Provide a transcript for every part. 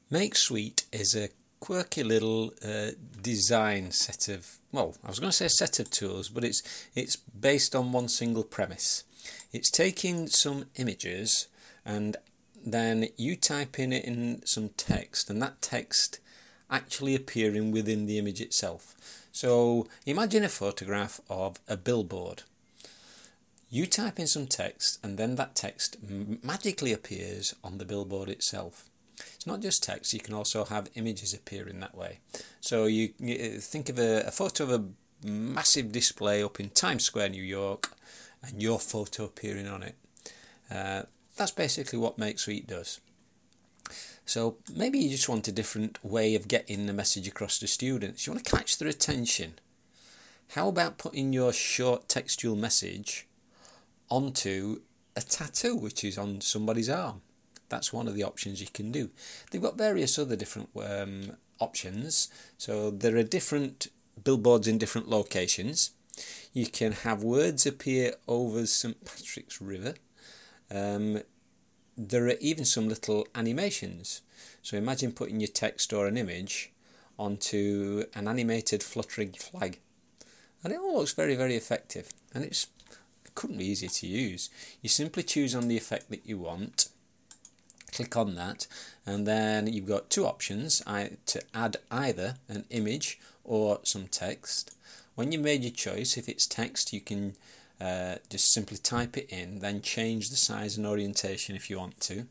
MakeSuite is a quirky little design set of, well, I was going to say a set of tools, but it's based on one single premise. It's taking some images and then you type in some text, and that text actually appearing within the image itself. So imagine a photograph of a billboard. You type in some text and then that text magically appears on the billboard itself. It's not just text, you can also have images appearing that way. So you think of a photo of a massive display up in Times Square, New York, and your photo appearing on it. That's basically what MakeSuite does. So maybe you just want a different way of getting the message across to students. You want to catch their attention. How about putting your short textual message onto a tattoo which is on somebody's arm? That's one of the options you can do. They've got various other different options. So there are different billboards in different locations. You can have words appear over St. Patrick's River. There are even some little animations. So imagine putting your text or an image onto an animated fluttering flag. And it all looks very, very effective. And it couldn't be easier to use. You simply choose on the effect that you want, click on that, and then you've got two options to add either an image or some text. When you made your choice, if it's text, you can just simply type it in, then change the size and orientation if you want to.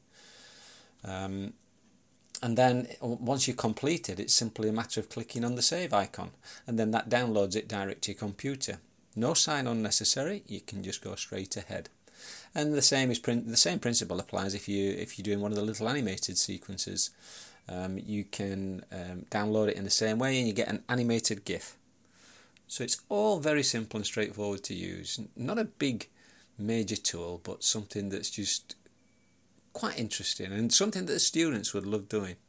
And then once you're completed, it's simply a matter of clicking on the save icon, and then that downloads it direct to your computer. No sign-on necessary, you can just go straight ahead. And the same principle applies if you're doing one of the little animated sequences. You can download it in the same way and you get an animated GIF. So it's all very simple and straightforward to use. Not a big major tool, but something that's just quite interesting and something that the students would love doing.